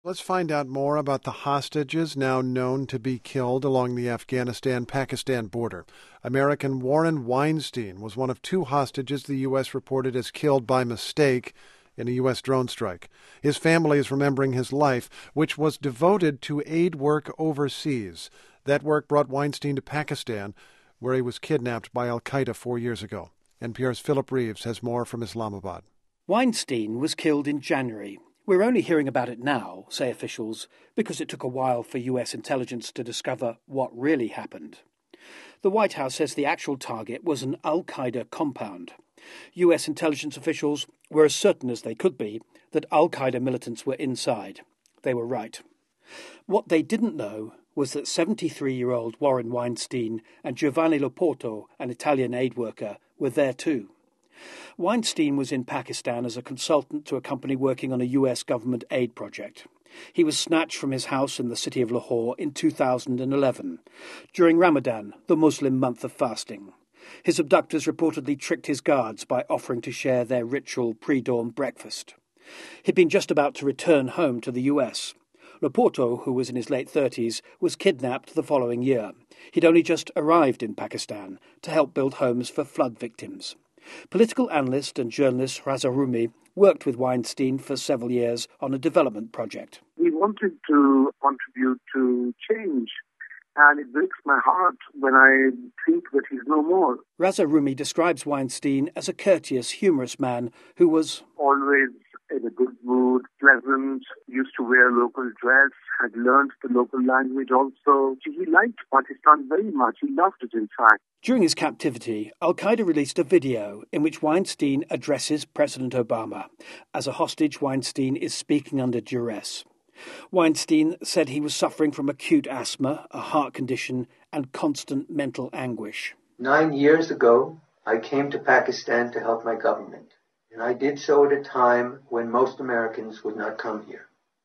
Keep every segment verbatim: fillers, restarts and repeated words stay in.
Let's find out more about the hostages now known to be killed along the Afghanistan-Pakistan border. American Warren Weinstein was one of two hostages the U S reported as killed by mistake in a U S drone strike. His family is remembering his life, which was devoted to aid work overseas. That work brought Weinstein to Pakistan, where he was kidnapped by al-Qaeda four years ago. N P R's Philip Reeves has more from Islamabad. Weinstein was killed in January. We're only hearing about it now, say officials, because it took a while for U S intelligence to discover what really happened. The White House says the actual target was an al-Qaeda compound. U S intelligence officials were as certain as they could be that al-Qaeda militants were inside. They were right. What they didn't know was that seventy-three-year-old Warren Weinstein and Giovanni Loporto, an Italian aid worker, were there too. Weinstein was in Pakistan as a consultant to a company working on a U S government aid project. He was snatched from his house in the city of Lahore in two thousand eleven, during Ramadan, the Muslim month of fasting. His abductors reportedly tricked his guards by offering to share their ritual pre-dawn breakfast. He'd been just about to return home to the U S. Loporto, who was in his late thirties, was kidnapped the following year. He'd only just arrived in Pakistan to help build homes for flood victims. Political analyst and journalist Raza Rumi worked with Weinstein for several years on a development project. He wanted to contribute to change, and it breaks my heart when I think that he's no more. Raza Rumi describes Weinstein as a courteous, humorous man who was always in a good mood, pleasant, used to wear local dress, had learned the local language also. He liked Pakistan very much. He loved it, in fact. During his captivity, al-Qaeda released a video in which Weinstein addresses President Obama. As a hostage, Weinstein is speaking under duress. Weinstein said he was suffering from acute asthma, a heart condition, and constant mental anguish. Nine years ago, I came to Pakistan to help my government, and I did so at a time when most Americans would not come here.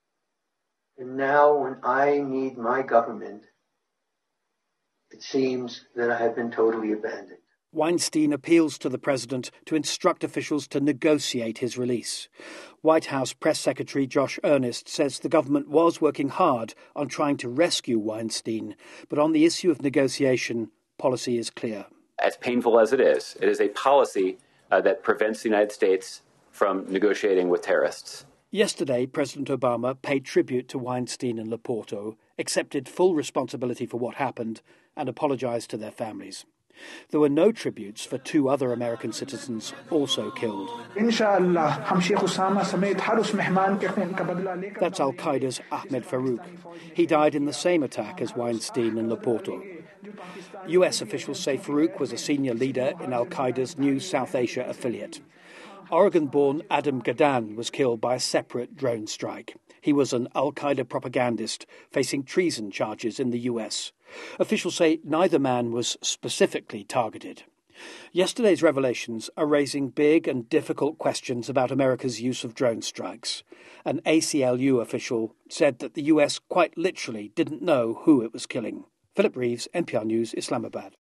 And now, when I need my government, it seems that I have been totally abandoned. Weinstein appeals to the president to instruct officials to negotiate his release. White House Press Secretary Josh Earnest says the government was working hard on trying to rescue Weinstein, but on the issue of negotiation, policy is clear. As painful as it is, it is a policy uh, that prevents the United States from negotiating with terrorists. Yesterday, President Obama paid tribute to Weinstein and Loporto, accepted full responsibility for what happened, and apologized to their families. There were no tributes for two other American citizens also killed. That's al-Qaeda's Ahmed Farouk. He died in the same attack as Weinstein and Loporto. U S officials say Farouk was a senior leader in al-Qaeda's new South Asia affiliate. Oregon-born Adam Gadan was killed by a separate drone strike. He was an al-Qaeda propagandist facing treason charges in the U S. Officials say neither man was specifically targeted. Yesterday's revelations are raising big and difficult questions about America's use of drone strikes. An A C L U official said that the U S quite literally didn't know who it was killing. Philip Reeves, N P R News, Islamabad.